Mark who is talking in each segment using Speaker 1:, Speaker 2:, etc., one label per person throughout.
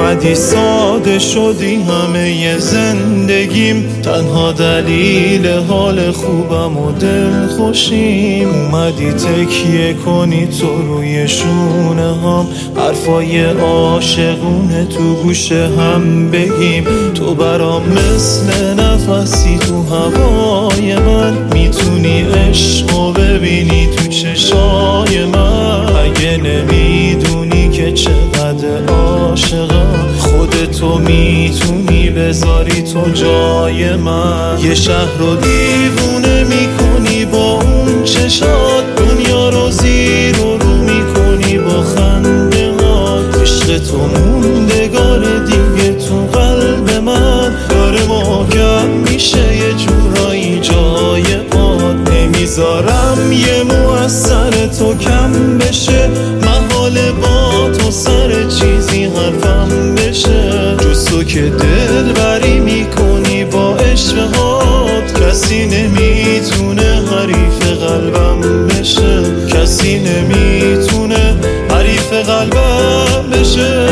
Speaker 1: اومدی ساده شدی همه زندگیم، تنها دلیل حال خوبم و دل خوشیم. اومدی تکیه کنی تو روی شونه هم، حرفای عاشقونه تو گوش هم بگیم. تو برام مثل نفسی تو هوای من، میتونی عشقو ببینی تو چشای من. اگه نمیدونی که چقدر عاشقم، خودتو میتونی بذاری تو جای من. یه شهر رو دیوونه میکنی با اون چشات، دنیا رو زیر و رو میکنی با خنده هات. عشق تو موندگار دیگه تو قلب من، داره محکم میشه یه جورایی جای پات. نمیذارم یه مو از سر تو کم بشه، محال با تو سر چیزی حرفم بشه. جز تو که دل بری میکنی با عشقهات، کسی نمیتونه حریف قلبم بشه. کسی نمیتونه حریف قلبم بشه.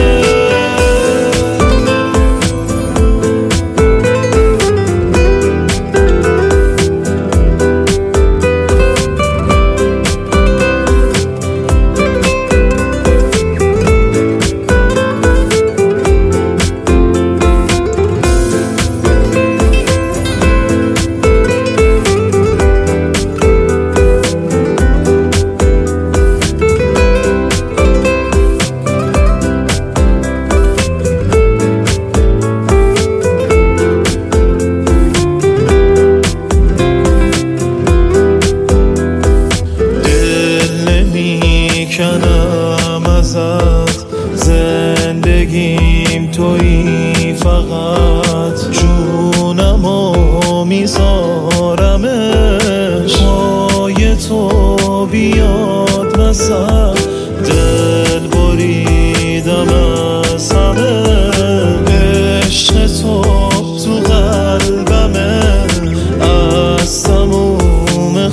Speaker 1: کنم ازت زندگیم تویی، فقط جونمو میذارمش پای تو بیاد وسط. دل بریدم از همه، عشق تو تو قلبمه. از تموم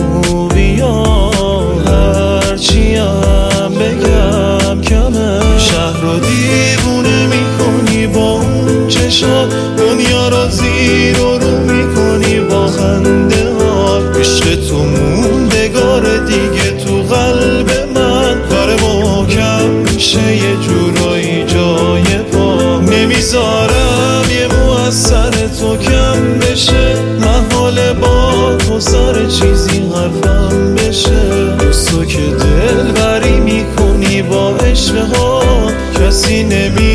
Speaker 1: خوبیات هرچیم بگم کمه. شهر رو دیوونه میکنی با اون چشات، دنیا رو زیر و رو میکنی با خنده هات. عشق تو موندگار دیگه تو قلب من، داره محکم میشه یه جورایی جای پا. نمیذارم یه مو از سر تو کم بشه، محال با تو سر چیزی حرفم بشه. دوست تو که دل بری میکنی با عشقهات، کسی